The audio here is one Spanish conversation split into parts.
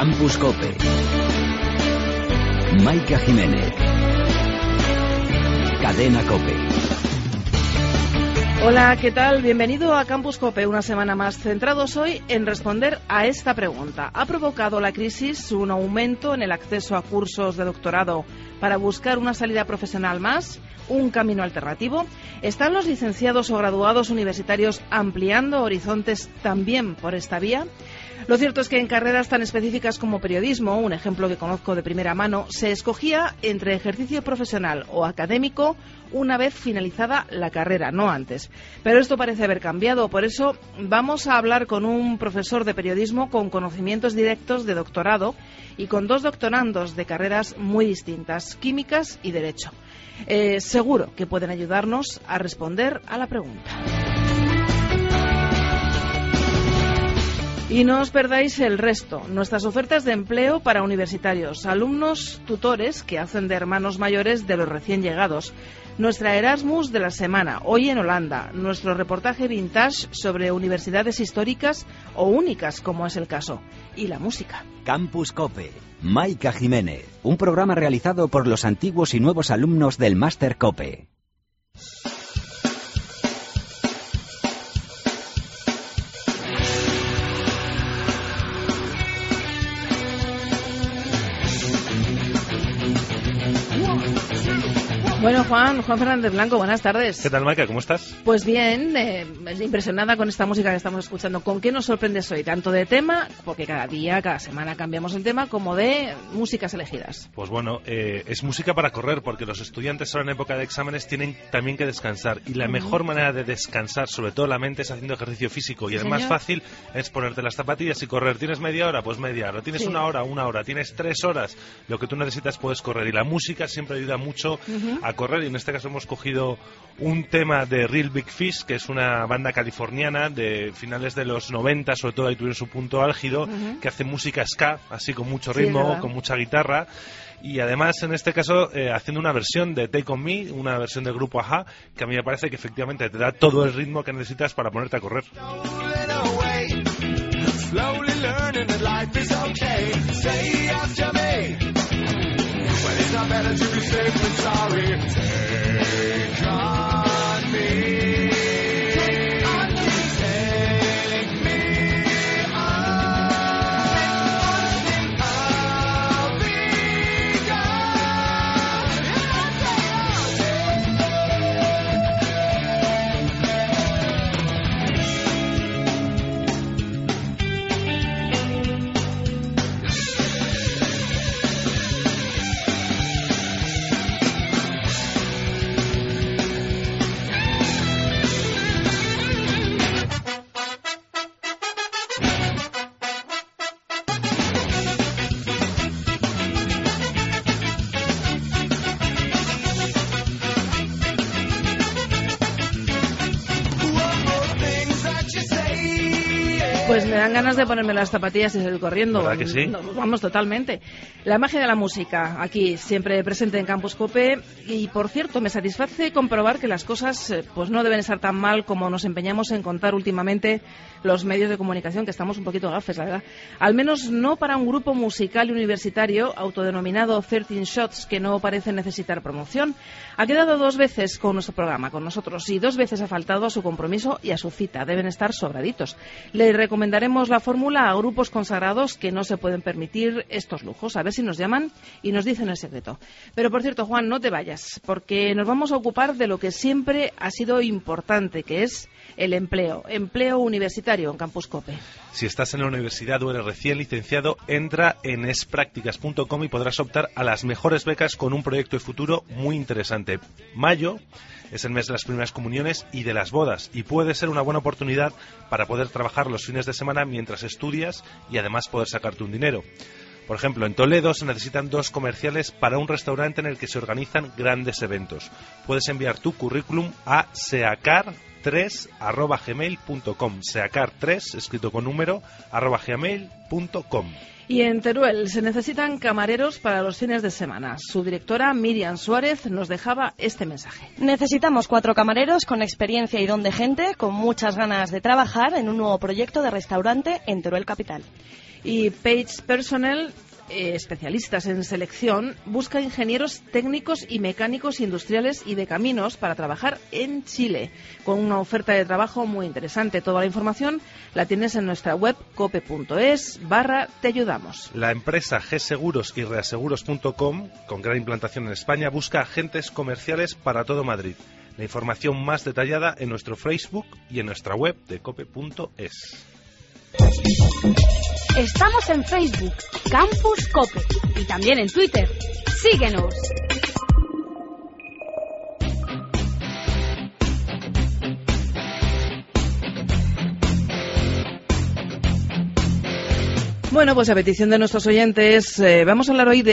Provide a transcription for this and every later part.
Campus Cope. Maika Jiménez. Cadena Cope. Hola, ¿qué tal? Bienvenido a Campus Cope, una semana más, centrados hoy en responder a esta pregunta. ¿Ha provocado la crisis un aumento en el acceso a cursos de doctorado para buscar una salida profesional más? ¿Un camino alternativo? ¿Están los licenciados o graduados universitarios ampliando horizontes también por esta vía? Lo cierto es que en carreras tan específicas como periodismo, un ejemplo que conozco de primera mano, se escogía entre ejercicio profesional o académico una vez finalizada la carrera, no antes. Pero esto parece haber cambiado, por eso vamos a hablar con un profesor de periodismo con conocimientos directos de doctorado y con dos doctorandos de carreras muy distintas, químicas y derecho. Seguro que pueden ayudarnos a responder a la pregunta. Y no os perdáis el resto, nuestras ofertas de empleo para universitarios, alumnos, tutores que hacen de hermanos mayores de los recién llegados, nuestra Erasmus de la semana, hoy en Holanda, nuestro reportaje vintage sobre universidades históricas o únicas, como es el caso, y la música. Campus Cope. Maika Jiménez, un programa realizado por los antiguos y nuevos alumnos del Máster Cope. Bueno, Juan Fernández Blanco, buenas tardes. ¿Qué tal, Maika? ¿Cómo estás? Pues bien, impresionada con esta música que estamos escuchando. ¿Con qué nos sorprendes hoy? Tanto de tema, porque cada día, cada semana cambiamos el tema, como de músicas elegidas. Pues bueno, es música para correr, porque los estudiantes ahora en época de exámenes tienen también que descansar. Y la mejor manera de descansar, sobre todo la mente, es haciendo ejercicio físico. Y el más fácil es ponerte las zapatillas y correr. ¿Tienes media hora? Pues media hora. ¿Tienes una hora? ¿Tienes 3 horas? Lo que tú necesitas puedes correr. Y la música siempre ayuda mucho a correr, y en este caso hemos cogido un tema de Real Big Fish, que es una banda californiana de finales de los 90, sobre todo ahí tuvieron su punto álgido, que hace música ska, así con mucho ritmo, con mucha guitarra, y además en este caso haciendo una versión de Take On Me, una versión del grupo A-ha, que a mí me parece que efectivamente te da todo el ritmo que necesitas para ponerte a correr. It's not better to be safe than sorry. Take on me. Take on me. Take me on. I'll be Pues me dan ganas de ponerme las zapatillas y salir corriendo. ¿Verdad que sí? Vamos, totalmente. La magia de la música, aquí, siempre presente en Campus Cope. Y, por cierto, me satisface comprobar que las cosas pues no deben estar tan mal como nos empeñamos en contar últimamente los medios de comunicación, que estamos un poquito gafes, la verdad. Al menos no para un grupo musical y universitario autodenominado 13 Shots, que no parece necesitar promoción. Ha quedado 2 veces con nuestro programa, con nosotros, y 2 veces ha faltado a su compromiso y a su cita. Deben estar sobraditos. Le recomendaremos la fórmula a grupos consagrados que no se pueden permitir estos lujos. A ver si nos llaman y nos dicen el secreto. Pero, por cierto, Juan, no te vayas, porque nos vamos a ocupar de lo que siempre ha sido importante, que es el empleo universitario en Campus Cope. Si estás en la universidad o eres recién licenciado, entra en espracticas.com y podrás optar a las mejores becas con un proyecto de futuro muy interesante. Mayo es el mes de las primeras comuniones y de las bodas, y puede ser una buena oportunidad para poder trabajar los fines de semana mientras estudias y además poder sacarte un dinero. Por ejemplo, en Toledo se necesitan 2 comerciales para un restaurante en el que se organizan grandes eventos. Puedes enviar tu currículum a seacar3@gmail.com. seacar3, escrito con número, @gmail.com. Y en Teruel se necesitan camareros para los fines de semana. Su directora, Miriam Suárez, nos dejaba este mensaje. Necesitamos 4 camareros con experiencia y don de gente, con muchas ganas de trabajar en un nuevo proyecto de restaurante en Teruel capital. Y Page Personnel, especialistas en selección, busca ingenieros técnicos y mecánicos industriales y de caminos para trabajar en Chile, con una oferta de trabajo muy interesante. Toda la información la tienes en nuestra web cope.es/te ayudamos. La empresa gseguros y reaseguros.com, con gran implantación en España, busca agentes comerciales para todo Madrid. La información más detallada en nuestro Facebook y en nuestra web de cope.es. Estamos en Facebook, Campus Cope, y también en Twitter. ¡Síguenos! Bueno, pues a petición de nuestros oyentes, vamos a hablar hoy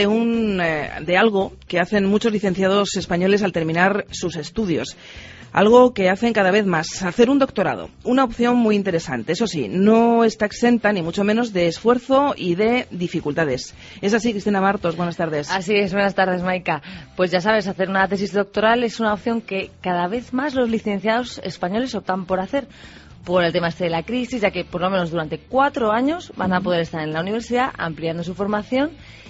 de algo que hacen muchos licenciados españoles al terminar sus estudios. Algo que hacen cada vez más, hacer un doctorado. Una opción muy interesante. Eso sí, no está exenta ni mucho menos de esfuerzo y de dificultades. ¿Es así, Cristina Martos? Buenas tardes. Así es, buenas tardes, Maika. Pues ya sabes, hacer una tesis doctoral es una opción que cada vez más los licenciados españoles optan por hacer, por el tema de la crisis, ya que por lo menos durante 4 años van a poder estar en la universidad ampliando su formación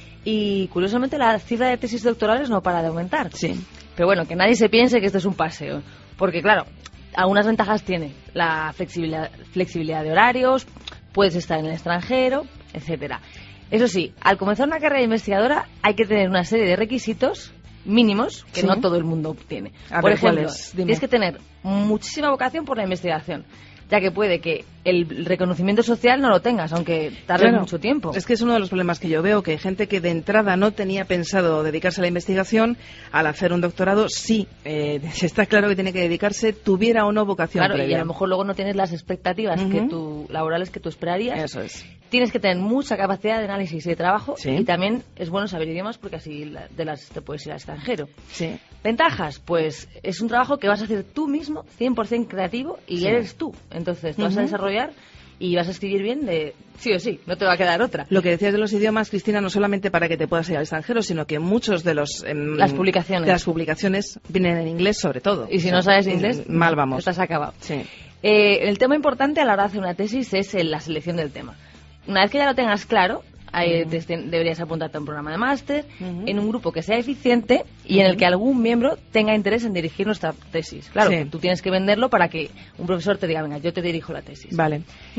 y, curiosamente, la cifra de tesis doctorales no para de aumentar. Sí. Pero bueno, que nadie se piense que esto es un paseo. Porque, claro, algunas ventajas tiene la flexibilidad de horarios, puedes estar en el extranjero, etcétera. Eso sí, al comenzar una carrera investigadora hay que tener una serie de requisitos mínimos que no todo el mundo tiene. Por ejemplo, tienes que tener muchísima vocación por la investigación, ya que puede que el reconocimiento social no lo tengas, aunque tarde mucho tiempo. Es que es uno de los problemas que yo veo, que hay gente que de entrada no tenía pensado dedicarse a la investigación, al hacer un doctorado sí, está claro que tiene que dedicarse, tuviera o no vocación previa. Y a lo mejor luego no tienes las expectativas laborales que tú esperarías. Eso es. Tienes que tener mucha capacidad de análisis y de trabajo, y también es bueno saber idiomas porque así te puedes ir al extranjero. Sí. Ventajas, pues es un trabajo que vas a hacer tú mismo, 100% creativo, y eres tú. Entonces te vas a desarrollar y vas a escribir bien de sí o sí, no te va a quedar otra. Lo que decías de los idiomas, Cristina, no solamente para que te puedas ir al extranjero, sino que muchos de las publicaciones vienen en inglés sobre todo. Y si no sabes inglés, mal vamos. Estás acabado. Sí. El tema importante a la hora de hacer una tesis es la selección del tema. Una vez que ya lo tengas claro, deberías apuntarte a un programa de máster, en un grupo que sea eficiente y en el que algún miembro tenga interés en dirigir nuestra tesis. Claro, tú tienes que venderlo para que un profesor te diga, venga, yo te dirijo la tesis. Vale.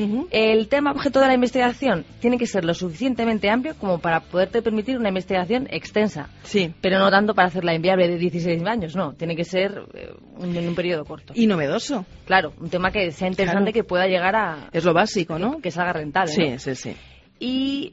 El tema objeto de la investigación tiene que ser lo suficientemente amplio como para poderte permitir una investigación extensa. Sí. Pero no tanto para hacerla inviable de 16 años, no. Tiene que ser en un periodo corto. Y novedoso. Claro, un tema que sea interesante, que pueda llegar a... Es lo básico, ¿no? Que salga rentable, sí, ¿no? Sí. Y,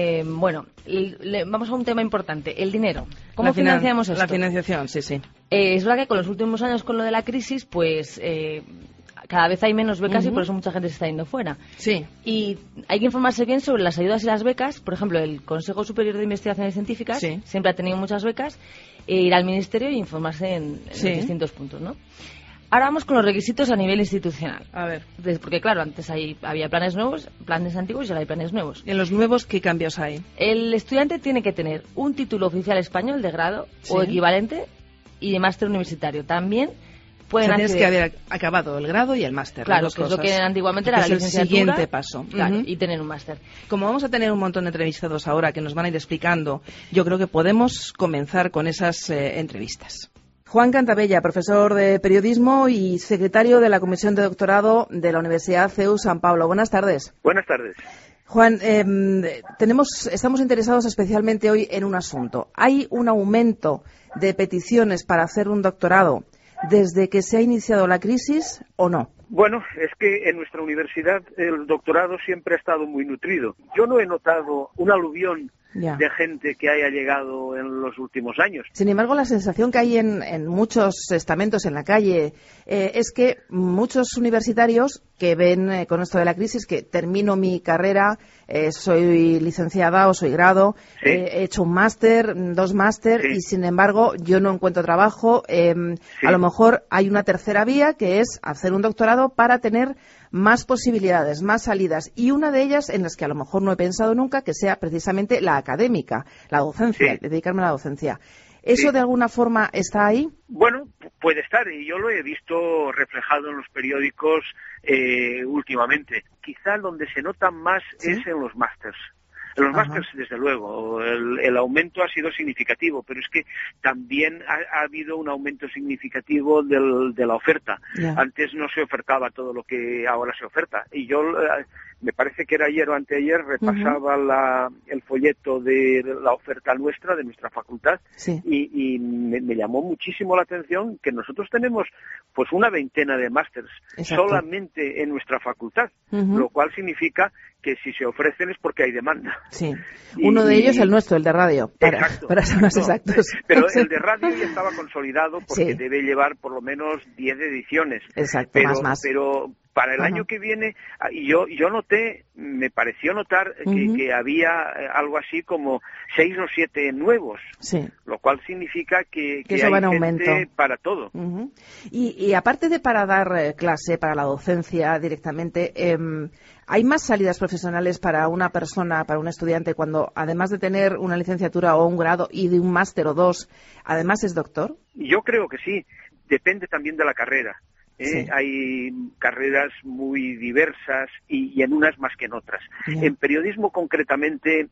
vamos a un tema importante, el dinero. ¿Cómo financiamos esto? La financiación, sí. Es verdad que con los últimos años, con lo de la crisis, pues cada vez hay menos becas y por eso mucha gente se está yendo fuera. Sí. Y hay que informarse bien sobre las ayudas y las becas. Por ejemplo, el Consejo Superior de Investigaciones Científicas siempre ha tenido muchas becas. Ir al Ministerio y informarse en los distintos puntos, ¿no? Ahora vamos con los requisitos a nivel institucional. A ver. Porque, claro, antes había planes nuevos, planes antiguos y ahora hay planes nuevos. ¿Y en los nuevos qué cambios hay? El estudiante tiene que tener un título oficial español de grado o equivalente y de máster universitario. También pueden tienes que haber acabado el grado y el máster. Claro, que es lo que antiguamente era la licenciatura. Es el siguiente paso. Claro, y tener un máster. Como vamos a tener un montón de entrevistados ahora que nos van a ir explicando, yo creo que podemos comenzar con esas entrevistas. Juan Cantabella, profesor de periodismo y secretario de la Comisión de Doctorado de la Universidad CEU San Pablo. Buenas tardes. Buenas tardes. Juan, estamos interesados especialmente hoy en un asunto. ¿Hay un aumento de peticiones para hacer un doctorado desde que se ha iniciado la crisis o no? Bueno, es que en nuestra universidad el doctorado siempre ha estado muy nutrido. Yo no he notado un aluvión de gente que haya llegado en los últimos años. Sin embargo, la sensación que hay en muchos estamentos en la calle es que muchos universitarios que ven con esto de la crisis que termino mi carrera, soy licenciada o soy grado, he hecho un máster, 2 máster y sin embargo yo no encuentro trabajo. A lo mejor hay una tercera vía que es hacer un doctorado para tener más posibilidades, más salidas, y una de ellas en las que a lo mejor no he pensado nunca, que sea precisamente la académica, la docencia, dedicarme a la docencia. ¿Eso de alguna forma está ahí? Bueno, puede estar, y yo lo he visto reflejado en los periódicos últimamente. Quizá donde se nota más es en los másters. En los másters, desde luego, el aumento ha sido significativo, pero es que también ha habido un aumento significativo de la oferta. Antes no se ofertaba todo lo que ahora se oferta. Y yo, me parece que era ayer o anteayer, repasaba el folleto de la oferta nuestra, de nuestra facultad, y me llamó muchísimo la atención que nosotros tenemos pues una veintena de másters solamente en nuestra facultad, lo cual significa que si se ofrecen es porque hay demanda. Sí. Uno de ellos, el nuestro, el de radio, para ser más exactos. Pero el de radio ya estaba consolidado porque debe llevar por lo menos 10 ediciones. Exacto, más. Pero para el año que viene, yo noté, me pareció notar que había algo así como 6 o 7 nuevos, lo cual significa que eso hay va en gente aumento para todo. Y aparte de para dar clase, para la docencia directamente, ¿hay más salidas profesionales para una persona, para un estudiante, cuando además de tener una licenciatura o un grado y de un máster o dos, además es doctor? Yo creo que sí, depende también de la carrera. Hay carreras muy diversas y en unas más que en otras. En periodismo, concretamente,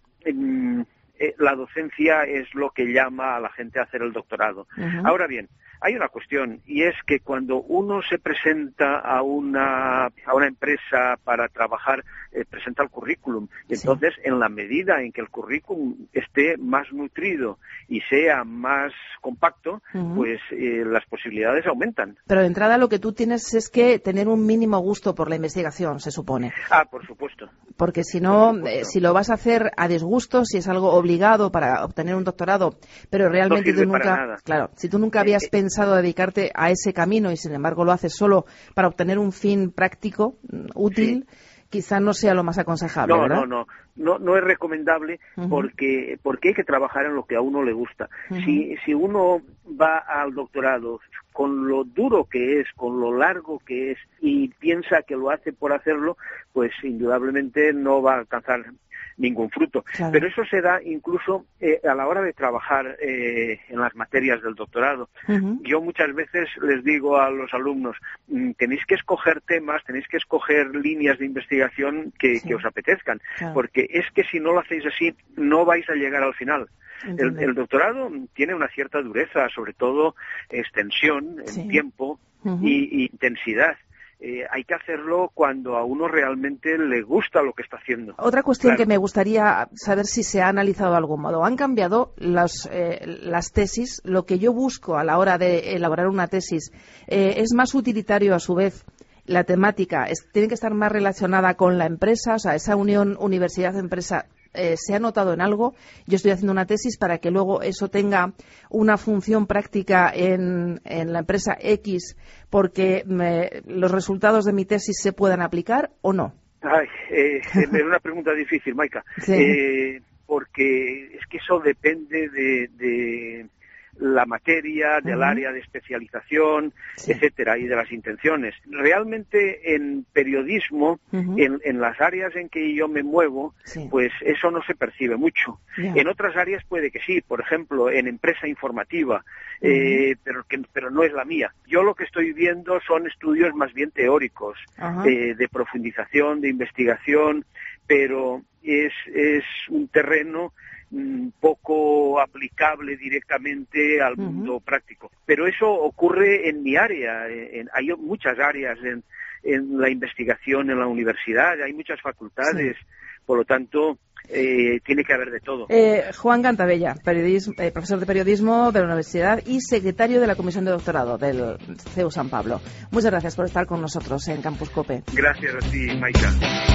la docencia es lo que llama a la gente a hacer el doctorado. Ahora bien, hay una cuestión, y es que cuando uno se presenta a una empresa para trabajar, presenta el currículum. Entonces, en la medida en que el currículum esté más nutrido y sea más compacto, pues las posibilidades aumentan. Pero de entrada lo que tú tienes es que tener un mínimo gusto por la investigación, se supone. Por supuesto. Porque si no, si lo vas a hacer a disgusto, si es algo obligado para obtener un doctorado, pero realmente tú nunca, si tú nunca habías pensado dedicarte a ese camino y sin embargo lo haces solo para obtener un fin práctico, útil, quizá no sea lo más aconsejable, ¿verdad? No es recomendable porque hay que trabajar en lo que a uno le gusta. Si uno va al doctorado con lo duro que es, con lo largo que es y piensa que lo hace por hacerlo, pues indudablemente no va a alcanzar ningún fruto. Pero eso se da incluso a la hora de trabajar en las materias del doctorado. Yo muchas veces les digo a los alumnos, tenéis que escoger temas, tenéis que escoger líneas de investigación que os apetezcan, porque es que si no lo hacéis así, no vais a llegar al final. El doctorado tiene una cierta dureza, sobre todo extensión en tiempo y intensidad. Hay que hacerlo cuando a uno realmente le gusta lo que está haciendo. Otra cuestión que me gustaría saber si se ha analizado de algún modo. Han cambiado las tesis. Lo que yo busco a la hora de elaborar una tesis es más utilitario a su vez. La temática tiene que estar más relacionada con la empresa, o sea, esa unión universidad-empresa. ¿Se ha notado en algo? Yo estoy haciendo una tesis para que luego eso tenga una función práctica en la empresa X porque los resultados de mi tesis se puedan aplicar o no. Es una pregunta difícil, Maika, porque es que eso depende de la materia, del área de especialización, etcétera, y de las intenciones. Realmente en periodismo, en las áreas en que yo me muevo, pues eso no se percibe mucho. En otras áreas puede que sí, por ejemplo, en empresa informativa, pero no es la mía. Yo lo que estoy viendo son estudios más bien teóricos, de profundización, de investigación, pero es un terreno poco aplicable directamente al mundo práctico. Pero eso ocurre en mi área. Hay muchas áreas en la investigación en la universidad, hay muchas facultades, por lo tanto tiene que haber de todo. Juan Cantabella, profesor de periodismo de la universidad y secretario de la Comisión de Doctorado del CEU San Pablo. Muchas gracias por estar con nosotros en Campus Cope. Gracias a ti, Maika.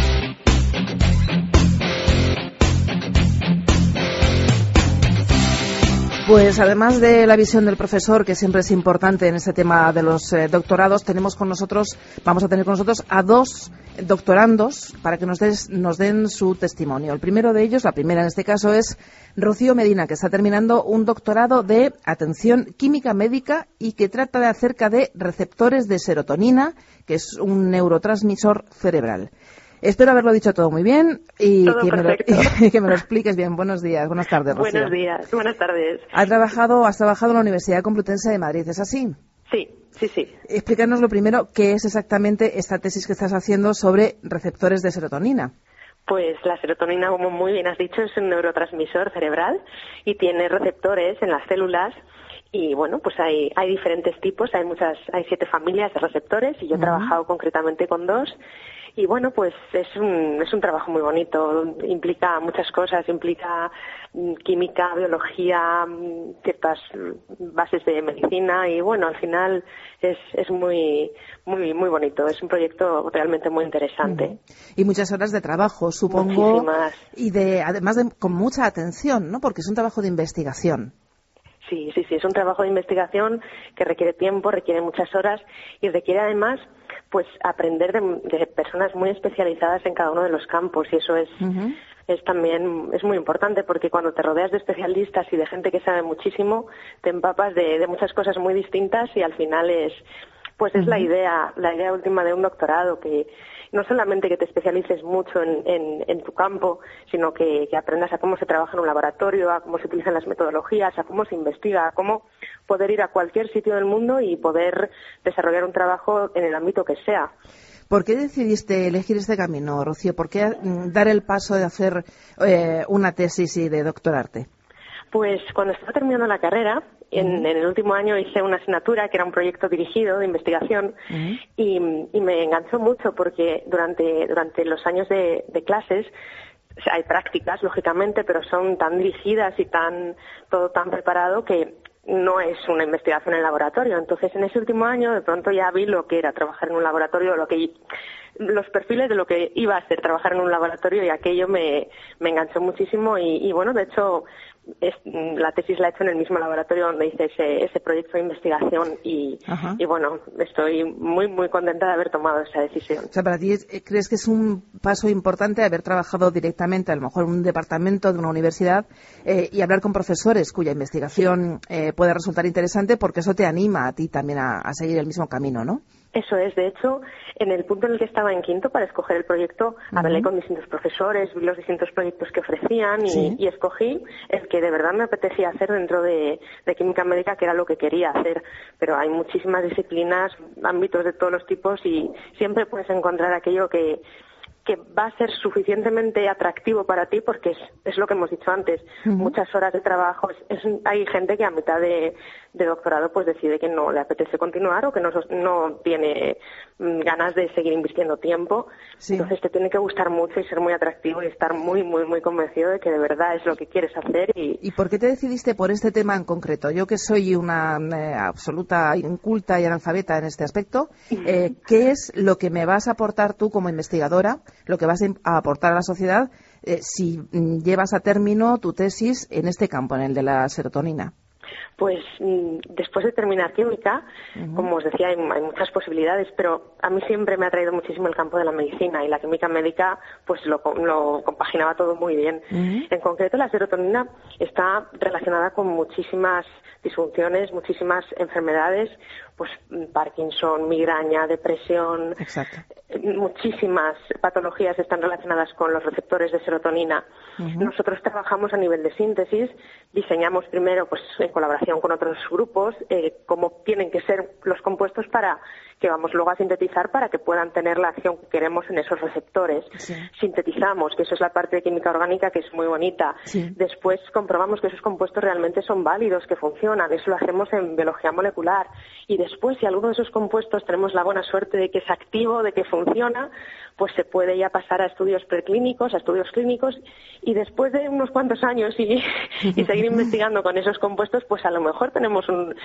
Pues además de la visión del profesor, que siempre es importante en este tema de los doctorados, vamos a tener con nosotros a dos doctorandos para que nos den su testimonio. El primero de ellos, la primera en este caso, es Rocío Medina, que está terminando un doctorado de atención química médica y que trata acerca de receptores de serotonina, que es un neurotransmisor cerebral. Espero haberlo dicho todo muy bien y que me lo expliques bien. Buenos días, buenas tardes, Rocío. Buenos días, buenas tardes. Has trabajado en la Universidad Complutense de Madrid, ¿es así? Sí. Explícanos lo primero, ¿qué es exactamente esta tesis que estás haciendo sobre receptores de serotonina? Pues la serotonina, como muy bien has dicho, es un neurotransmisor cerebral y tiene receptores en las células. Y bueno, pues hay diferentes tipos, hay 7 familias de receptores y yo he trabajado concretamente con 2. Y bueno, pues es un trabajo muy bonito, implica muchas cosas, implica química, biología, ciertas bases de medicina y bueno, al final es muy muy muy bonito, es un proyecto realmente muy interesante. Y muchas horas de trabajo, supongo. Muchísimas. Y además con mucha atención, ¿no? Porque es un trabajo de investigación. Sí, es un trabajo de investigación que requiere tiempo, requiere muchas horas y requiere además pues aprender de personas muy especializadas en cada uno de los campos y eso es también es muy importante porque cuando te rodeas de especialistas y de gente que sabe muchísimo te empapas de muchas cosas muy distintas y al final es la idea última de un doctorado, que no solamente que te especialices mucho en tu campo, sino que aprendas a cómo se trabaja en un laboratorio, a cómo se utilizan las metodologías, a cómo se investiga, a cómo poder ir a cualquier sitio del mundo y poder desarrollar un trabajo en el ámbito que sea. ¿Por qué decidiste elegir este camino, Rocío? ¿Por qué dar el paso de hacer una tesis y de doctorarte? Pues cuando estaba terminando la carrera, en el último año hice una asignatura que era un proyecto dirigido de investigación y me enganchó mucho porque durante los años de clases hay prácticas, lógicamente, pero son tan dirigidas y todo tan preparado que no es una investigación en laboratorio. Entonces, en ese último año, de pronto ya vi lo que era trabajar en un laboratorio, los perfiles de lo que iba a ser trabajar en un laboratorio y aquello me enganchó muchísimo y bueno, de hecho, la tesis la he hecho en el mismo laboratorio donde hice ese proyecto de investigación y bueno, estoy muy muy contenta de haber tomado esa decisión. O sea, para ti, ¿crees que es un paso importante haber trabajado directamente, a lo mejor en un departamento de una universidad y hablar con profesores cuya investigación puede resultar interesante porque eso te anima a ti también a seguir el mismo camino, ¿no? Eso es, de hecho, en el punto en el que estaba en quinto para escoger el proyecto, hablé con distintos profesores, vi los distintos proyectos que ofrecían y escogí el que de verdad me apetecía hacer dentro de química médica, que era lo que quería hacer. Pero hay muchísimas disciplinas, ámbitos de todos los tipos y siempre puedes encontrar aquello que va a ser suficientemente atractivo para ti porque es lo que hemos dicho antes, muchas horas de trabajo. Hay gente que a mitad de doctorado pues decide que no le apetece continuar o que no tiene ganas de seguir invirtiendo tiempo. Entonces te tiene que gustar mucho y ser muy atractivo y estar muy muy muy convencido de que de verdad es lo que quieres hacer. ¿Y por qué te decidiste por este tema en concreto? Yo que soy una absoluta inculta y analfabeta en este aspecto, ¿qué es lo que me vas a aportar tú como investigadora, lo que vas a aportar a la sociedad si llevas a término tu tesis en este campo, en el de la serotonina? Pues después de terminar química, como os decía, hay muchas posibilidades, pero a mí siempre me ha atraído muchísimo el campo de la medicina y la química médica pues lo compaginaba todo muy bien. En concreto, la serotonina está relacionada con muchísimas disfunciones, muchísimas enfermedades, pues Parkinson, migraña, depresión. Exacto. Muchísimas patologías están relacionadas con los receptores de serotonina. Nosotros trabajamos a nivel de síntesis, diseñamos primero pues en colaboración con otros grupos cómo tienen que ser los compuestos para que vamos luego a sintetizar para que puedan tener la acción que queremos en esos receptores. Sintetizamos, que eso es la parte de química orgánica que es muy bonita. Después comprobamos que esos compuestos realmente son válidos, que funcionan. Eso lo hacemos en biología molecular. Y después, si alguno de esos compuestos tenemos la buena suerte de que es activo, de que funciona, pues se puede ya pasar a estudios preclínicos, a estudios clínicos, y después de unos cuantos años y seguir investigando con esos compuestos, pues a lo mejor tenemos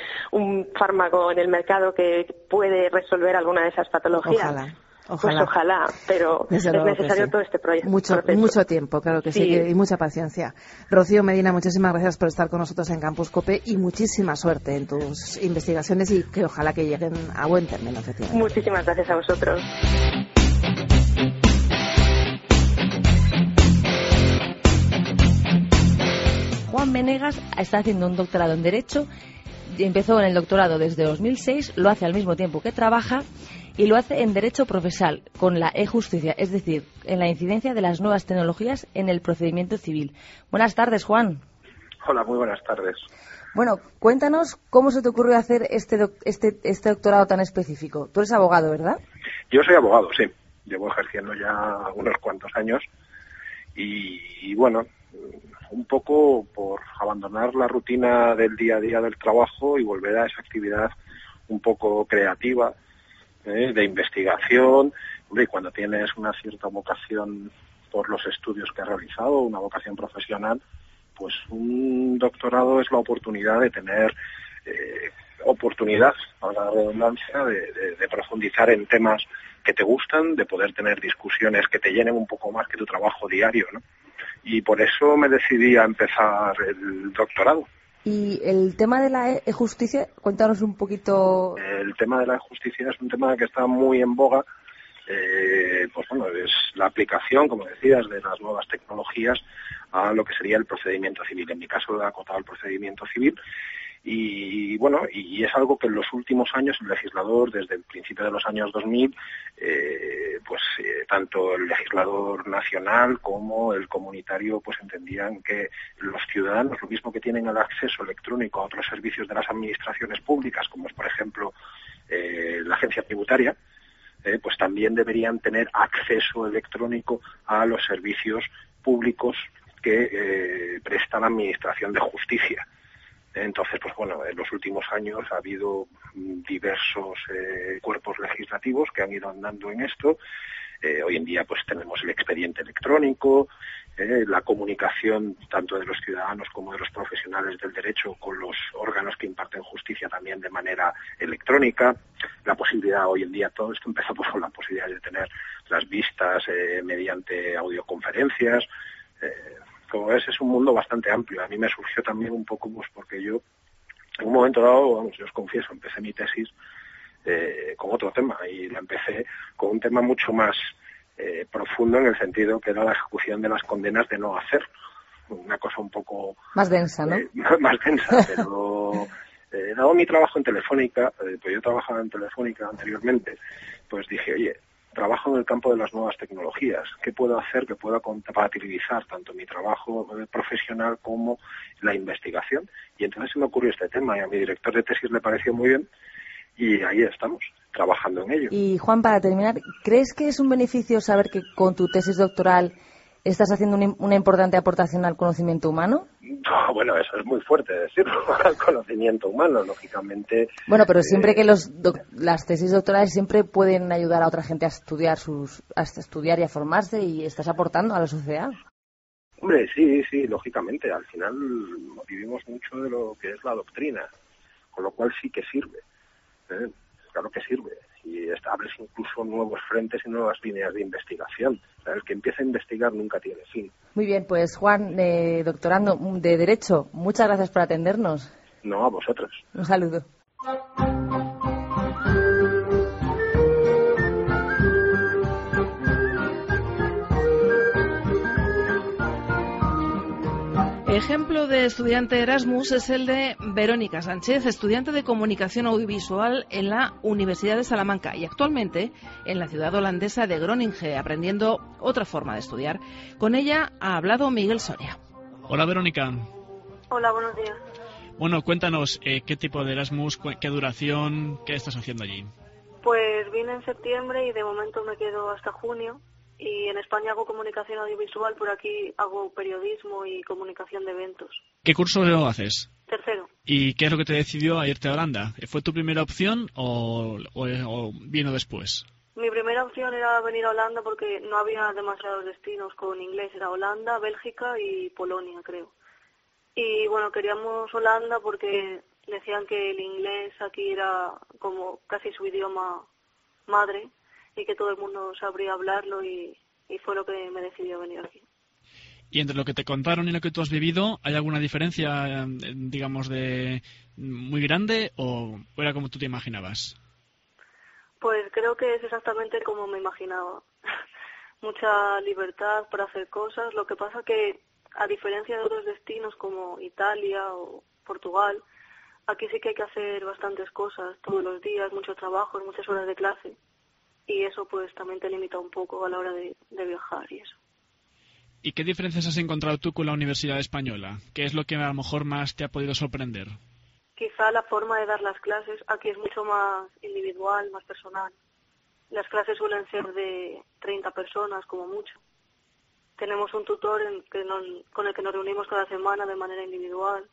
un fármaco en el mercado que puede resolver alguna de esas patologías. Pues ojalá, pero es necesario todo este proyecto. Mucho tiempo, claro que sí, y mucha paciencia. Rocío Medina, muchísimas gracias por estar con nosotros en Campus COPE y muchísima suerte en tus investigaciones y que ojalá que lleguen a buen término, efectivamente. Muchísimas gracias a vosotros. Juan Venegas está haciendo un doctorado en Derecho. Empezó en el doctorado desde 2006, lo hace al mismo tiempo que trabaja y lo hace en Derecho Procesal con la e-justicia, es decir, en la incidencia de las nuevas tecnologías en el procedimiento civil. Buenas tardes, Juan. Hola, muy buenas tardes. Bueno, cuéntanos cómo se te ocurrió hacer este doctorado tan específico. Tú eres abogado, ¿verdad? Yo soy abogado, sí. Llevo ejerciendo ya unos cuantos años y bueno, un poco por abandonar la rutina del día a día del trabajo y volver a esa actividad un poco creativa, de investigación. Hombre, y cuando tienes una cierta vocación por los estudios que has realizado, una vocación profesional, pues un doctorado es la oportunidad de tener valga la redundancia, de profundizar en temas que te gustan, de poder tener discusiones que te llenen un poco más que tu trabajo diario, ¿no? Y por eso me decidí a empezar el doctorado. Y el tema de la justicia, cuéntanos un poquito. El tema de la justicia es un tema que está muy en boga. Pues bueno, es la aplicación, como decías, de las nuevas tecnologías a lo que sería el procedimiento civil. En mi caso he acotado el procedimiento civil. Y bueno, y es algo que en los últimos años el legislador, desde el principio de los años 2000, tanto el legislador nacional como el comunitario pues entendían que los ciudadanos, lo mismo que tienen el acceso electrónico a otros servicios de las administraciones públicas, como es por ejemplo la agencia tributaria, pues también deberían tener acceso electrónico a los servicios públicos que presta la administración de justicia. Entonces, pues bueno, en los últimos años ha habido diversos cuerpos legislativos que han ido andando en esto. Hoy en día pues tenemos el expediente electrónico, la comunicación tanto de los ciudadanos como de los profesionales del derecho con los órganos que imparten justicia también de manera electrónica, la posibilidad hoy en día, todo esto empezó pues con la posibilidad de tener las vistas mediante audioconferencias. Como ves, es un mundo bastante amplio. A mí me surgió también un poco pues porque yo en un momento dado, vamos, yo os confieso, empecé mi tesis con otro tema y la empecé con un tema mucho más profundo en el sentido que era la ejecución de las condenas de no hacer. Una cosa un poco... Más densa, ¿no? Más densa, pero dado mi trabajo en Telefónica, pues yo trabajaba en Telefónica anteriormente, pues dije, oye, trabajo en el campo de las nuevas tecnologías. ¿Qué puedo hacer que pueda compatibilizar tanto mi trabajo profesional como la investigación? Y entonces se me ocurrió este tema y a mi director de tesis le pareció muy bien y ahí estamos, trabajando en ello. Y Juan, para terminar, ¿crees que es un beneficio saber que con tu tesis doctoral estás haciendo una importante aportación al conocimiento humano? No, bueno, eso es muy fuerte decirlo, al conocimiento humano, lógicamente. Bueno, pero siempre que las tesis doctorales siempre pueden ayudar a otra gente a estudiar y a formarse, y estás aportando a la sociedad. Hombre, sí, lógicamente. Al final vivimos mucho de lo que es la doctrina, con lo cual sí que sirve. Claro que sirve. Y establece incluso nuevos frentes y nuevas líneas de investigación. O sea, el que empieza a investigar nunca tiene fin. Muy bien, pues Juan, doctorando de Derecho, muchas gracias por atendernos. No, a vosotros. Un saludo. Ejemplo de estudiante Erasmus es el de Verónica Sánchez, estudiante de Comunicación Audiovisual en la Universidad de Salamanca y actualmente en la ciudad holandesa de Groningen, aprendiendo otra forma de estudiar. Con ella ha hablado Miguel Soria. Hola, Verónica. Hola, buenos días. Bueno, cuéntanos qué tipo de Erasmus, qué duración, qué estás haciendo allí. Pues vine en septiembre y de momento me quedo hasta junio. Y en España hago comunicación audiovisual, por aquí hago periodismo y comunicación de eventos. ¿Qué curso haces? Tercero. ¿Y qué es lo que te decidió a irte a Holanda? ¿Fue tu primera opción o vino después? Mi primera opción era venir a Holanda porque no había demasiados destinos con inglés. Era Holanda, Bélgica y Polonia, creo. Y bueno, queríamos Holanda porque decían que el inglés aquí era como casi su idioma madre, y que todo el mundo sabría hablarlo y fue lo que me decidió venir aquí. Y entre lo que te contaron y lo que tú has vivido, ¿hay alguna diferencia, digamos, de muy grande o era como tú te imaginabas? Pues creo que es exactamente como me imaginaba. Mucha libertad para hacer cosas. Lo que pasa que, a diferencia de otros destinos como Italia o Portugal, aquí sí que hay que hacer bastantes cosas todos los días, mucho trabajo, muchas horas de clase. Y eso pues también te limita un poco a la hora de viajar y eso. ¿Y qué diferencias has encontrado tú con la Universidad Española? ¿Qué es lo que a lo mejor más te ha podido sorprender? Quizá la forma de dar las clases aquí es mucho más individual, más personal. Las clases suelen ser de 30 personas como mucho. tenemos un tutor con el que nos reunimos cada semana de manera individual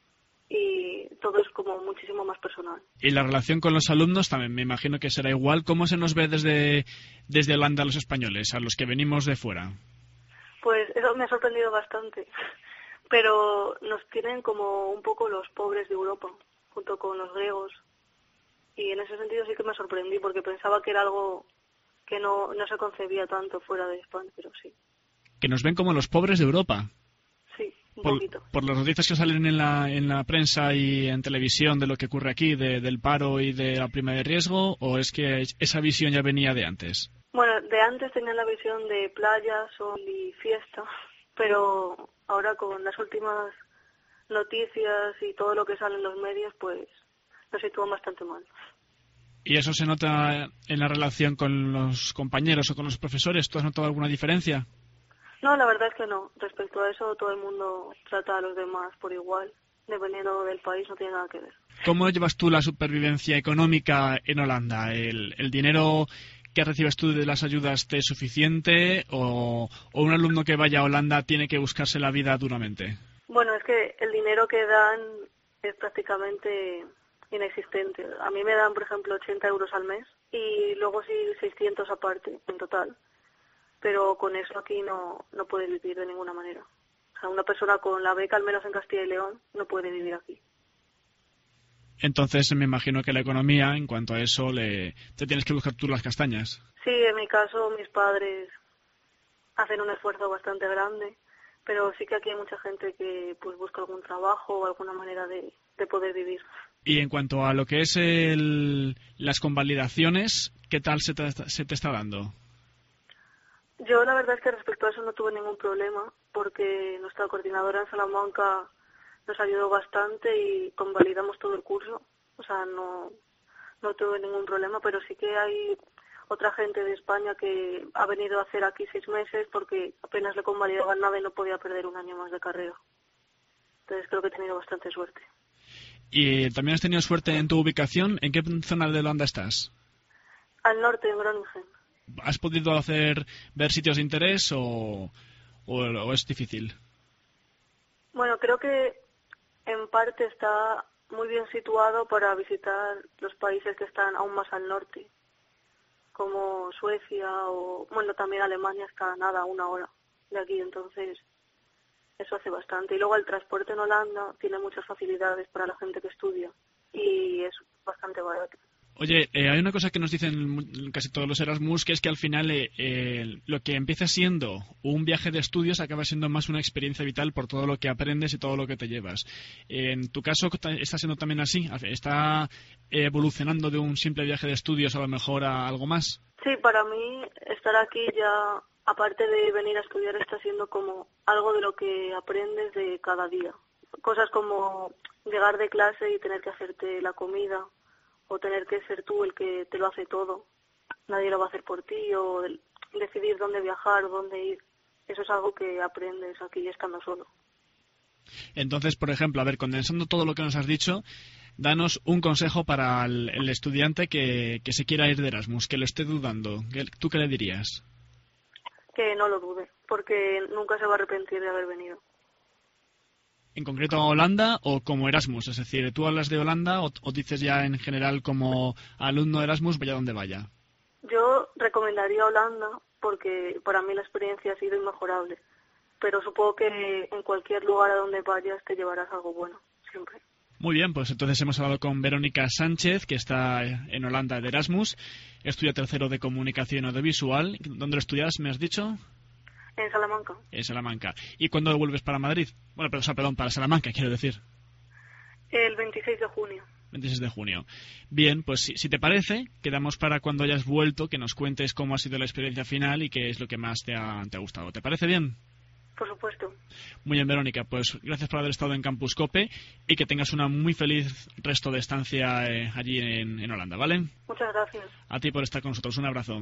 y todo es como muchísimo más personal. Y la relación con los alumnos también me imagino que será igual. ¿Cómo se nos ve desde Holanda a los españoles, a los que venimos de fuera? Pues eso me ha sorprendido bastante, pero nos tienen como un poco los pobres de Europa, junto con los griegos, y en ese sentido sí que me sorprendí, porque pensaba que era algo que no se concebía tanto fuera de España, pero sí. Que nos ven como los pobres de Europa. Sí, un poquito. Por las noticias que salen en la prensa y en televisión de lo que ocurre aquí, del paro y de la prima de riesgo, ¿o es que esa visión ya venía de antes? Bueno, de antes tenían la visión de playa, sol y fiesta, pero ahora con las últimas noticias y todo lo que sale en los medios, pues nos sitúan bastante mal. ¿Y eso se nota en la relación con los compañeros o con los profesores? ¿Tú has notado alguna diferencia? No, la verdad es que no. Respecto a eso, todo el mundo trata a los demás por igual. Dependiendo del país, no tiene nada que ver. ¿Cómo llevas tú la supervivencia económica en Holanda? ¿El dinero que recibes tú de las ayudas te es suficiente o un alumno que vaya a Holanda tiene que buscarse la vida duramente? Bueno, es que el dinero que dan es prácticamente inexistente. A mí me dan, por ejemplo, 80 euros al mes y luego sí 600 aparte en total. Pero con eso aquí no puede vivir de ninguna manera. O sea, una persona con la beca, al menos en Castilla y León, no puede vivir aquí. Entonces me imagino que la economía, en cuanto a eso, te tienes que buscar tú las castañas. Sí, en mi caso mis padres hacen un esfuerzo bastante grande, pero sí que aquí hay mucha gente que pues busca algún trabajo o alguna manera de poder vivir. Y en cuanto a lo que es las convalidaciones, ¿qué tal se te está dando? Yo la verdad es que respecto a eso no tuve ningún problema, porque nuestra coordinadora en Salamanca nos ayudó bastante y convalidamos todo el curso. O sea, no tuve ningún problema, pero sí que hay otra gente de España que ha venido a hacer aquí 6 meses porque apenas le convalidaban nada y no podía perder un año más de carrera. Entonces creo que he tenido bastante suerte. ¿Y también has tenido suerte en tu ubicación? ¿En qué zona de Holanda estás? Al norte, en Groningen. ¿Has podido ver sitios de interés o es difícil? Bueno, creo que en parte está muy bien situado para visitar los países que están aún más al norte, como Suecia o, bueno, también Alemania está nada, 1 hora de aquí, entonces eso hace bastante. Y luego el transporte en Holanda tiene muchas facilidades para la gente que estudia y es bastante barato. Oye, hay una cosa que nos dicen casi todos los Erasmus, que es que al final lo que empieza siendo un viaje de estudios acaba siendo más una experiencia vital por todo lo que aprendes y todo lo que te llevas. En tu caso, ¿está siendo también así? ¿Está evolucionando de un simple viaje de estudios a lo mejor a algo más? Sí, para mí estar aquí ya, aparte de venir a estudiar, está siendo como algo de lo que aprendes de cada día. Cosas como llegar de clase y tener que hacerte la comida, o tener que ser tú el que te lo hace todo. Nadie lo va a hacer por ti, o decidir dónde viajar, dónde ir. Eso es algo que aprendes aquí estando solo. Entonces, por ejemplo, a ver, condensando todo lo que nos has dicho, danos un consejo para el estudiante que se quiera ir de Erasmus, que lo esté dudando. ¿Tú qué le dirías? Que no lo dude, porque nunca se va a arrepentir de haber venido. ¿En concreto a Holanda o como Erasmus? Es decir, ¿tú hablas de Holanda o dices ya en general como alumno de Erasmus, vaya donde vaya? Yo recomendaría Holanda porque para mí la experiencia ha sido inmejorable. Pero supongo que en cualquier lugar a donde vayas te llevarás algo bueno, siempre. Muy bien, pues entonces hemos hablado con Verónica Sánchez, que está en Holanda de Erasmus. Estudia 3º de Comunicación Audiovisual. ¿Dónde lo estudias, me has dicho? En Salamanca. En Salamanca. ¿Y cuándo vuelves para Madrid? Bueno, perdón, para Salamanca, quiero decir. El 26 de junio. 26 de junio. Bien, pues si te parece, quedamos para cuando hayas vuelto, que nos cuentes cómo ha sido la experiencia final y qué es lo que más te ha gustado. ¿Te parece bien? Por supuesto. Muy bien, Verónica, pues gracias por haber estado en Campus Cope y que tengas una muy feliz resto de estancia allí en Holanda, ¿vale? Muchas gracias. A ti por estar con nosotros. Un abrazo.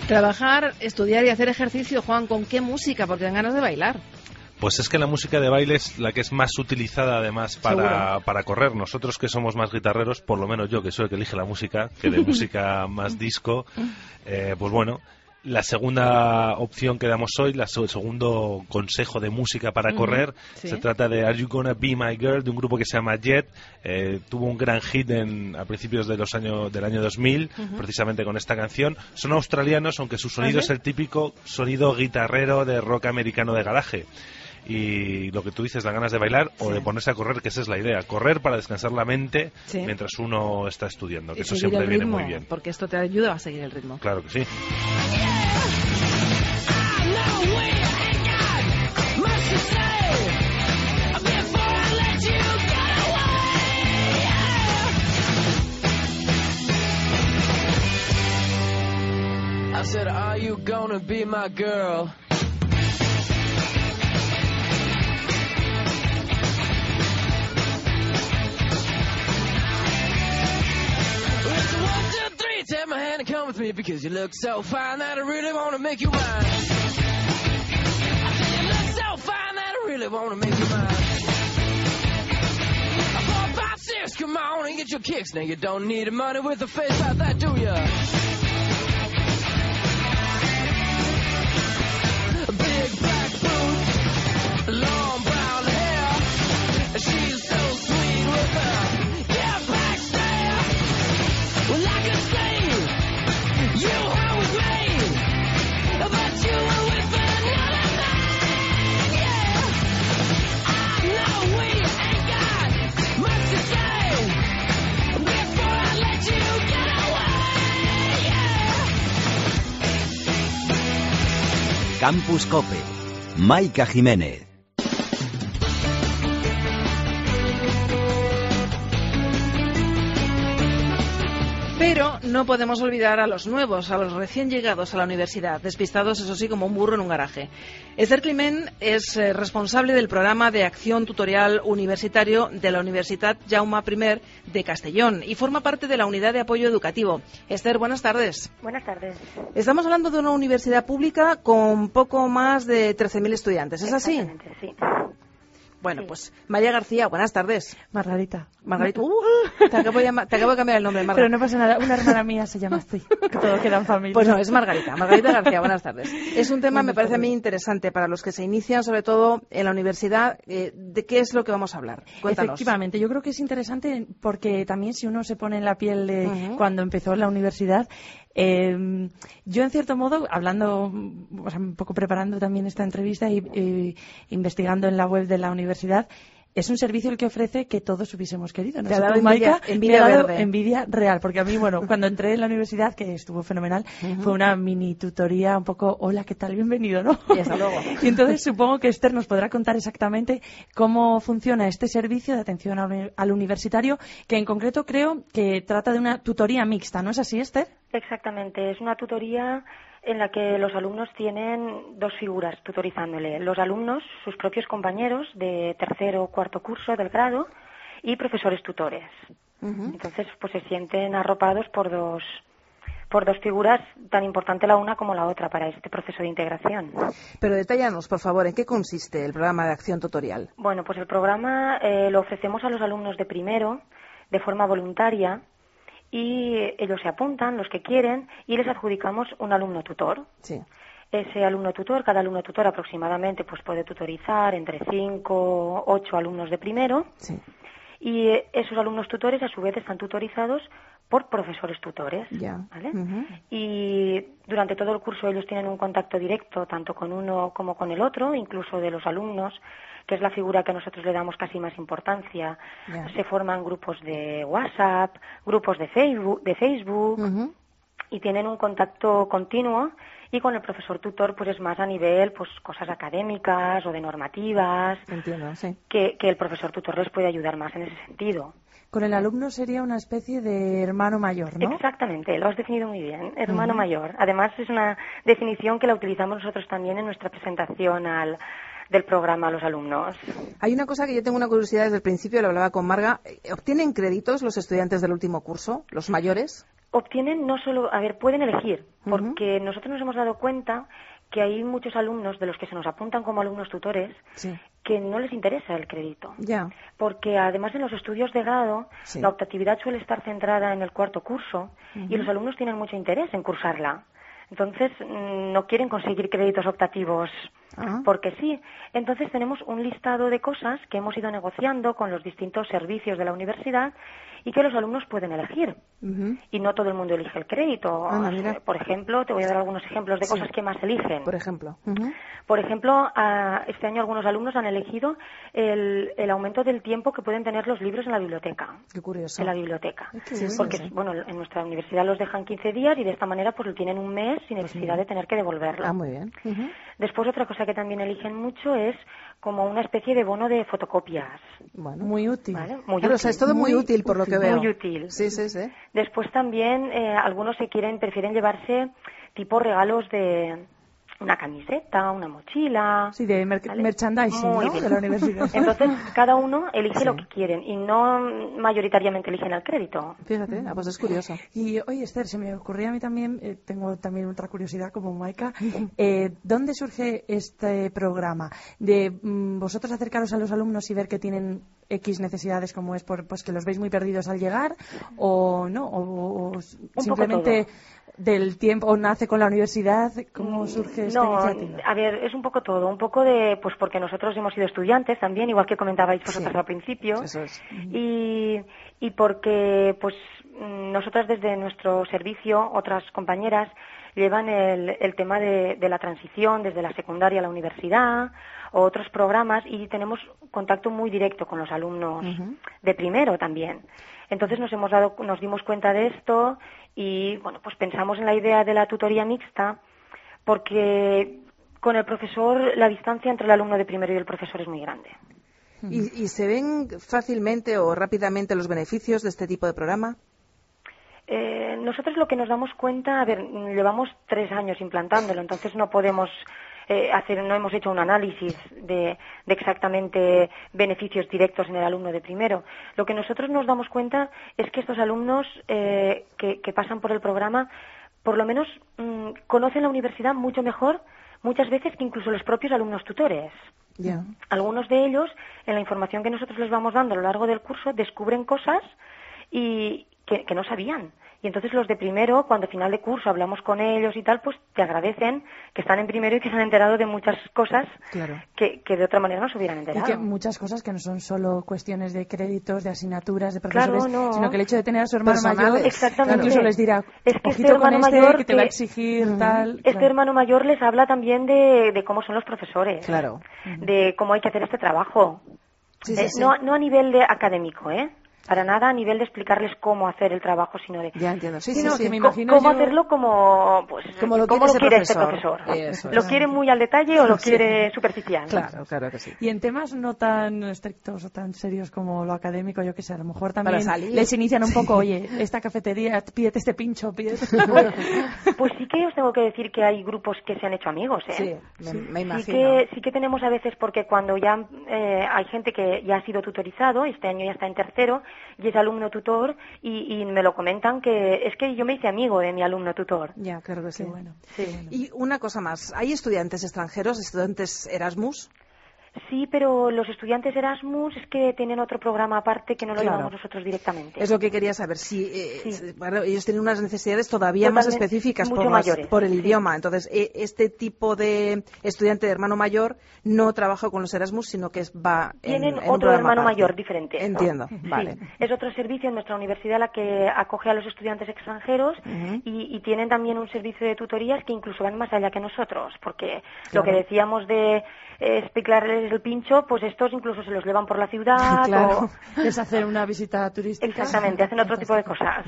Trabajar, estudiar y hacer ejercicio, Juan, ¿con qué música? Porque dan ganas de bailar. Pues es que la música de baile es la que es más utilizada además para correr. Nosotros que somos más guitarreros, por lo menos yo que soy el que elige la música, que de música más disco, pues bueno, la segunda opción que damos hoy, el segundo consejo de música para correr, se trata de Are You Gonna Be My Girl, de un grupo que se llama Jet. Tuvo un gran hit a principios del año 2000, precisamente con esta canción. Son australianos, aunque su sonido es el típico sonido guitarrero de rock americano de garaje. Y lo que tú dices, dan ganas de bailar o de ponerse a correr, que esa es la idea, correr para descansar la mente mientras uno está estudiando, que eso siempre viene muy bien. Porque esto te ayuda a seguir el ritmo. Claro que sí. I said, are you gonna be my girl? Take my hand and come with me because you look so fine that I really want to make you mine. I said you look so fine that I really want to make you mine. 4, 5, 6, come on and get your kicks. Now you don't need money with a face like that, do ya? Big black boots, long brown hair. She's so sweet with her back stare. Well, I could say you were with me, but you were with another man, yeah. I know we ain't got much to say before I let you get away, yeah. Campus Cope, Maika Jiménez. Pero no podemos olvidar a los nuevos, a los recién llegados a la universidad, despistados, eso sí, como un burro en un garaje. Esther Climent es responsable del programa de acción tutorial universitario de la Universitat Jaume I de Castellón y forma parte de la unidad de apoyo educativo. Esther, buenas tardes. Buenas tardes. Estamos hablando de una universidad pública con poco más de 13.000 estudiantes, ¿es así? Exactamente, sí. Bueno, pues María García, buenas tardes. Margarita. Margarita, te acabo de cambiar el nombre, Margarita. Pero no pasa nada, una hermana mía se llama así, que todo queda en familia. Pues no, es Margarita García, buenas tardes. Es un tema, me parece a mí, interesante para los que se inician, sobre todo en la universidad. ¿De qué es lo que vamos a hablar? Cuéntanos. Efectivamente, yo creo que es interesante porque también si uno se pone en la piel de cuando empezó en la universidad, yo en cierto modo, hablando, o sea, un poco preparando también esta entrevista y investigando en la web de la universidad, es un servicio el que ofrece que todos hubiésemos querido. ¿Te ha dado envidia real? Porque a mí, bueno, cuando entré en la universidad, que estuvo fenomenal, fue una mini tutoría un poco, hola, ¿qué tal? Bienvenido, ¿no? Y hasta luego. Y entonces supongo que Esther nos podrá contar exactamente cómo funciona este servicio de atención al universitario, que en concreto creo que trata de una tutoría mixta, ¿no es así, Esther? Exactamente, es una tutoría en la que los alumnos tienen dos figuras tutorizándole. Los alumnos, sus propios compañeros de tercero o cuarto curso del grado y profesores tutores. Entonces, pues se sienten arropados por dos figuras, tan importante la una como la otra para este proceso de integración. Pero detállanos, por favor, ¿en qué consiste el programa de acción tutorial? Bueno, pues el programa lo ofrecemos a los alumnos de primero de forma voluntaria, y ellos se apuntan, los que quieren, y les adjudicamos un alumno tutor. Sí. Ese alumno tutor, cada alumno tutor aproximadamente pues puede tutorizar entre 5 o 8 alumnos de primero. Sí. Y esos alumnos tutores a su vez están tutorizados por profesores tutores. Ya. ¿Vale? Y durante todo el curso ellos tienen un contacto directo tanto con uno como con el otro, incluso de los alumnos, que es la figura que nosotros le damos casi más importancia. Se forman grupos de WhatsApp, grupos de Facebook y tienen un contacto continuo, y con el profesor tutor pues es más a nivel pues cosas académicas o de normativas. Entiendo, sí. Que el profesor tutor les puede ayudar más en ese sentido. Con el alumno sería una especie de hermano mayor, ¿no? Exactamente, lo has definido muy bien, hermano mayor. Además es una definición que la utilizamos nosotros también en nuestra presentación del programa a los alumnos. Hay una cosa que yo tengo una curiosidad desde el principio, lo hablaba con Marga. ¿Obtienen créditos los estudiantes del último curso, los mayores? obtienen no solo, pueden elegir, porque nosotros nos hemos dado cuenta que hay muchos alumnos de los que se nos apuntan como alumnos tutores que no les interesa el crédito. Porque además en los estudios de grado la optatividad suele estar centrada en el cuarto curso y los alumnos tienen mucho interés en cursarla. Entonces no quieren conseguir créditos optativos porque sí. Entonces tenemos un listado de cosas que hemos ido negociando con los distintos servicios de la universidad y que los alumnos pueden elegir. Y no todo el mundo elige el crédito. Por ejemplo, te voy a dar algunos ejemplos de cosas que más eligen. Por ejemplo, este año algunos alumnos han elegido el aumento del tiempo que pueden tener los libros en la biblioteca. Qué curioso. En la biblioteca. Porque en nuestra universidad los dejan 15 días y de esta manera pues lo tienen un mes sin necesidad de tener que devolverlo. Muy bien. Después otra cosa que también eligen mucho es como una especie de bono de fotocopias. Bueno, muy útil. ¿Vale? O sea, es todo muy útil por lo que veo. Muy útil. Sí. Después también algunos prefieren llevarse tipo regalos de una camiseta, una mochila. Sí, de merchandising, ¿no? De la universidad. Entonces, cada uno elige lo que quieren y no mayoritariamente eligen el crédito. Fíjate, pues es curioso. Y, oye, Esther, se me ocurría a mí también, tengo también otra curiosidad como Maika, ¿dónde surge este programa? ¿De vosotros acercaros a los alumnos y ver que tienen X necesidades, como es pues que los veis muy perdidos al llegar, o no? ¿O simplemente del tiempo, o nace con la universidad? ¿Cómo surge esta iniciativa? Es un poco todo, un poco de, pues porque nosotros hemos sido estudiantes también, igual que comentabais vosotros al principio, eso es. y porque pues nosotras desde nuestro servicio, otras compañeras llevan el tema de la transición desde la secundaria a la universidad, o otros programas, y tenemos contacto muy directo con los alumnos de primero también. Entonces nos dimos cuenta de esto y pues pensamos en la idea de la tutoría mixta, porque con el profesor la distancia entre el alumno de primero y el profesor es muy grande. ¿Y se ven fácilmente o rápidamente los beneficios de este tipo de programa? Nosotros lo que nos damos cuenta, llevamos 3 años implantándolo, entonces no podemos no hemos hecho un análisis de exactamente beneficios directos en el alumno de primero. Lo que nosotros nos damos cuenta es que estos alumnos que pasan por el programa, por lo menos conocen la universidad mucho mejor, muchas veces que incluso los propios alumnos tutores. Algunos de ellos, en la información que nosotros les vamos dando a lo largo del curso, descubren cosas y que no sabían. Y entonces los de primero, cuando a final de curso hablamos con ellos y tal, pues te agradecen que están en primero y que se han enterado de muchas cosas que de otra manera no se hubieran enterado. Y que muchas cosas que no son solo cuestiones de créditos, de asignaturas, de profesores, sino que el hecho de tener a su hermano mayor, incluso les dirá, es que ojito con mayor que te va a exigir tal. Este hermano mayor les habla también de cómo son los profesores, de cómo hay que hacer este trabajo. No a nivel académico, para nada a nivel de explicarles cómo hacer el trabajo, sino de que me imagino cómo hacerlo como lo quiere este profesor. ¿Lo quiere muy al detalle o lo quiere superficial? Claro que sí. Y en temas no tan estrictos o tan serios como lo académico, yo que sé, a lo mejor también les inician un poco, oye, esta cafetería, pídete este pincho, pídete. Pues sí que os tengo que decir que hay grupos que se han hecho amigos, Sí, me imagino. Sí que tenemos a veces, porque cuando ya hay gente que ya ha sido tutorizado, este año ya está en tercero, y es alumno tutor y me lo comentan que es que yo me hice amigo de mi alumno tutor. Ya, claro que sí. Bueno. Y una cosa más, ¿hay estudiantes extranjeros, estudiantes Erasmus? Sí, pero los estudiantes Erasmus es que tienen otro programa aparte que no lo llevamos nosotros directamente. Es lo que quería saber. Ellos tienen unas necesidades todavía más específicas por el idioma. Entonces, este tipo de estudiante de hermano mayor no trabaja con los Erasmus, sino que va tienen en otro un hermano aparte. Mayor diferente. Entiendo, vale. Es otro servicio en nuestra universidad la que acoge a los estudiantes extranjeros y tienen también un servicio de tutorías que incluso van más allá que nosotros, porque lo que decíamos de explicarles el pincho, pues estos incluso se los llevan por la ciudad. Es hacer una visita turística. Exactamente, hacen otro tipo de cosas.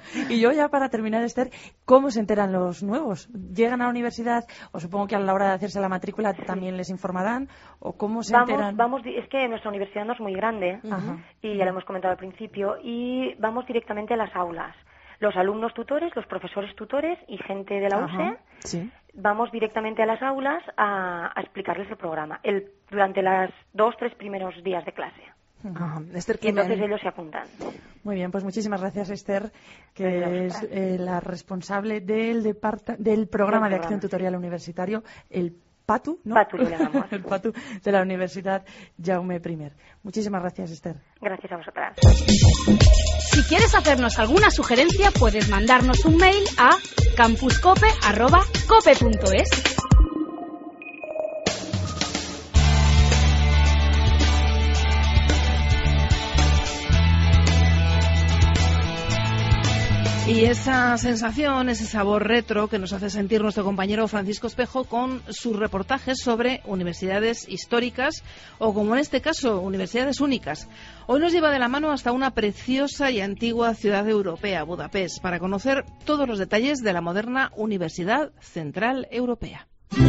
Y yo ya para terminar, Esther, ¿cómo se enteran los nuevos? ¿Llegan a la universidad o supongo que a la hora de hacerse la matrícula también les informarán? ¿O cómo se enteran? Es que nuestra universidad no es muy grande y ya lo hemos comentado al principio, y vamos directamente a las aulas. Los alumnos tutores, los profesores tutores y gente de la USE vamos directamente a las aulas a explicarles el programa durante los 2-3 primeros días de clase. Esther, y entonces ellos se apuntan. Muy bien, pues muchísimas gracias, Esther, que es la responsable del programa de acción tutorial universitario, el PATU, ¿no? PATU lo llamamos. El PATU de la Universidad Jaume I. Muchísimas gracias, Esther. Gracias a vosotras. Si quieres hacernos alguna sugerencia, puedes mandarnos un mail a campuscope@cope.es. Y esa sensación, ese sabor retro que nos hace sentir nuestro compañero Francisco Espejo con sus reportajes sobre universidades históricas o, como en este caso, universidades únicas. Hoy nos lleva de la mano hasta una preciosa y antigua ciudad europea, Budapest, para conocer todos los detalles de la moderna Universidad Central Europea.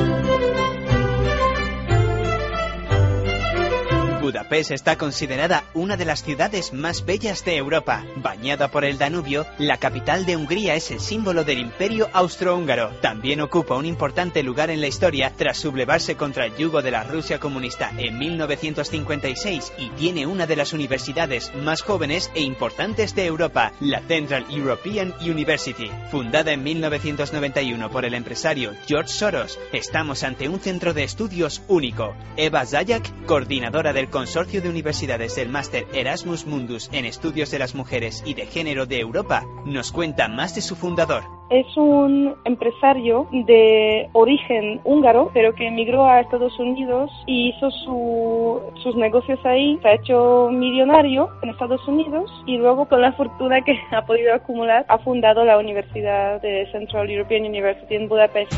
Budapest está considerada una de las ciudades más bellas de Europa. Bañada por el Danubio, la capital de Hungría es el símbolo del Imperio Austrohúngaro. También ocupa un importante lugar en la historia tras sublevarse contra el yugo de la Rusia comunista en 1956 y tiene una de las universidades más jóvenes e importantes de Europa, la Central European University. Fundada en 1991 por el empresario George Soros, estamos ante un centro de estudios único. Eva Zajac, coordinadora del Consorcio de Universidades del Máster Erasmus Mundus en Estudios de las Mujeres y de Género de Europa, nos cuenta más de su fundador. Es un empresario de origen húngaro, pero que emigró a Estados Unidos y hizo sus negocios ahí. Se ha hecho millonario en Estados Unidos y luego, con la fortuna que ha podido acumular, ha fundado la Universidad de Central European University en Budapest.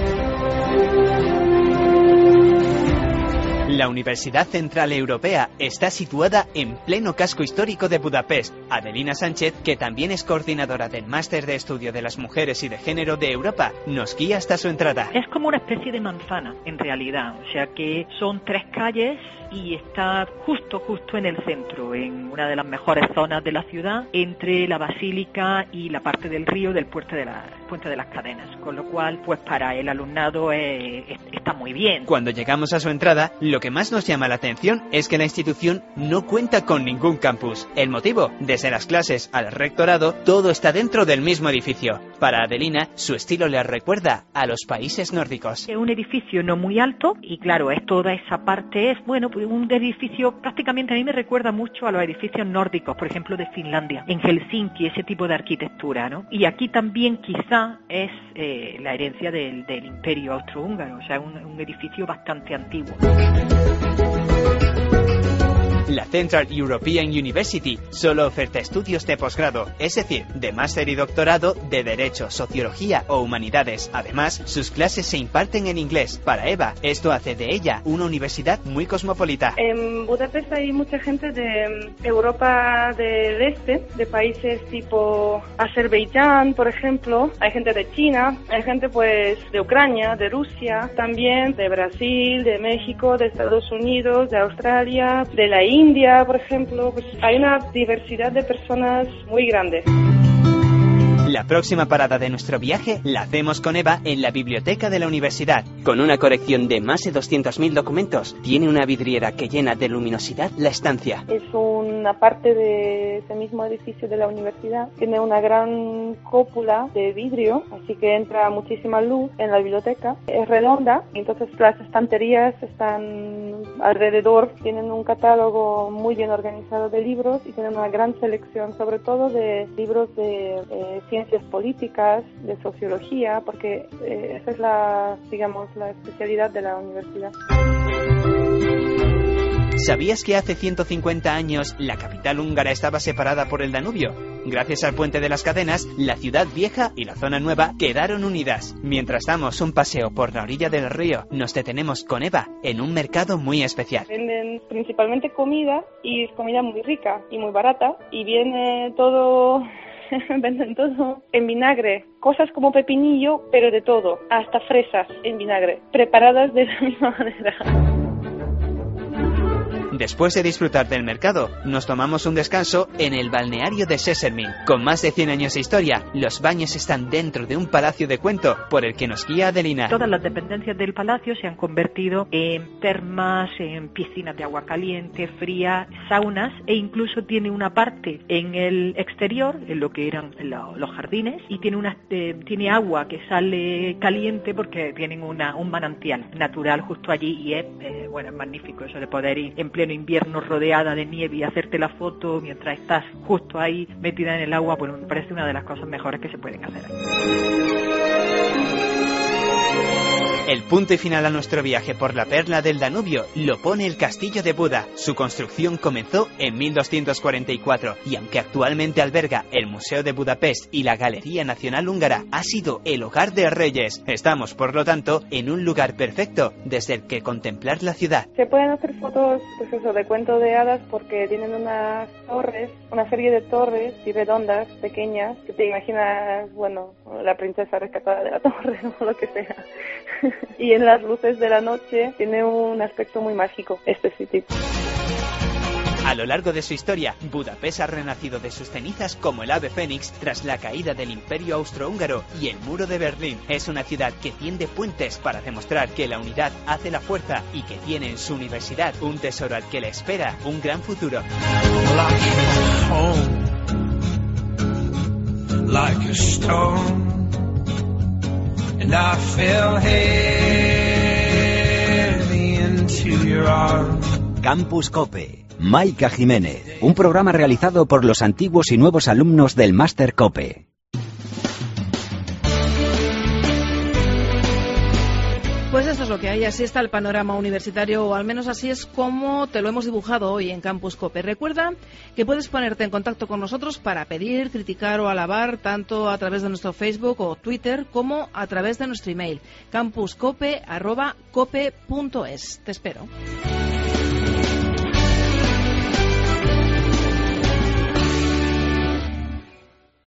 La Universidad Central Europea está situada en pleno casco histórico de Budapest. Adelina Sánchez, que también es coordinadora del Máster de Estudio de las Mujeres y de Género de Europa, nos guía hasta su entrada. Es como una especie de manzana, en realidad. O sea que son 3 calles y está justo en el centro, en una de las mejores zonas de la ciudad, entre la Basílica y la parte del río del Puente de las Cadenas. Con lo cual, pues para el alumnado está muy bien. Cuando llegamos a su entrada, lo que más nos llama la atención es que la institución no cuenta con ningún campus. El motivo, desde las clases al rectorado, todo está dentro del mismo edificio. Para Adelina, su estilo le recuerda a los países nórdicos. Es un edificio no muy alto y claro, es toda esa parte, es pues un edificio prácticamente, a mí me recuerda mucho a los edificios nórdicos, por ejemplo de Finlandia, en Helsinki, ese tipo de arquitectura, ¿no? Y aquí también quizá es la herencia del Imperio Austrohúngaro, o sea, un edificio bastante antiguo. La Central European University solo oferta estudios de posgrado, es decir, de máster y doctorado de Derecho, Sociología o Humanidades. Además, sus clases se imparten en inglés. Para Eva, esto hace de ella una universidad muy cosmopolita. En Budapest hay mucha gente de Europa del Este, de países tipo Azerbaiyán, por ejemplo. Hay gente de China, hay gente pues de Ucrania, de Rusia, también de Brasil, de México, de Estados Unidos, de Australia, de la India, por ejemplo. Pues hay una diversidad de personas muy grande. La próxima parada de nuestro viaje la hacemos con Eva en la biblioteca de la universidad. Con una colección de más de 200.000 documentos, tiene una vidriera que llena de luminosidad la estancia. Es una parte de ese mismo edificio de la universidad. Tiene una gran cúpula de vidrio, así que entra muchísima luz en la biblioteca. Es redonda, entonces las estanterías están alrededor. Tienen un catálogo muy bien organizado de libros y tienen una gran selección, sobre todo de libros de ciencias políticas, de sociología, porque esa es la especialidad de la universidad. ¿Sabías que hace 150 años la capital húngara estaba separada por el Danubio? Gracias al Puente de las Cadenas, la ciudad vieja y la zona nueva quedaron unidas. Mientras damos un paseo por la orilla del río, nos detenemos con Eva en un mercado muy especial. Venden principalmente comida, y es comida muy rica y muy barata, y viene todo... Venden todo en vinagre, cosas como pepinillo, pero de todo, hasta fresas en vinagre, preparadas de la misma manera. Después de disfrutar del mercado, nos tomamos un descanso en el balneario de Sesermin. Con más de 100 años de historia, los baños están dentro de un palacio de cuento por el que nos guía Adelina. Todas las dependencias del palacio se han convertido en termas, en piscinas de agua caliente, fría, saunas, e incluso tiene una parte en el exterior, en lo que eran los jardines, y tiene agua que sale caliente porque tienen un manantial natural justo allí, y es magnífico eso de poder ir en pleno invierno rodeada de nieve y hacerte la foto mientras estás justo ahí metida en el agua. Pues me parece una de las cosas mejores que se pueden hacer. El punto y final a nuestro viaje por la perla del Danubio lo pone el castillo de Buda. Su construcción comenzó en 1244 y aunque actualmente alberga el Museo de Budapest y la Galería Nacional Húngara, ha sido el hogar de reyes. Estamos, por lo tanto, en un lugar perfecto desde el que contemplar la ciudad. Se pueden hacer fotos, pues eso, de cuento de hadas, porque tienen unas torres, una serie de torres y redondas, pequeñas, que te imaginas, bueno, la princesa rescatada de la torre o lo que sea. Y en las luces de la noche tiene un aspecto muy mágico este sitio. A lo largo de su historia, Budapest ha renacido de sus cenizas como el ave fénix tras la caída del Imperio Austrohúngaro y el Muro de Berlín. Es una ciudad que tiende puentes para demostrar que la unidad hace la fuerza y que tiene en su universidad un tesoro al que le espera un gran futuro. Like a stone, and I fell heavy into your arms. Campus Cope, Maika Jiménez, un programa realizado por los antiguos y nuevos alumnos del Máster Cope. Pues esto es lo que hay, así está el panorama universitario, o al menos así es como te lo hemos dibujado hoy en Campus Cope. Recuerda que puedes ponerte en contacto con nosotros para pedir, criticar o alabar, tanto a través de nuestro Facebook o Twitter como a través de nuestro email, campuscope@cope.es. Te espero.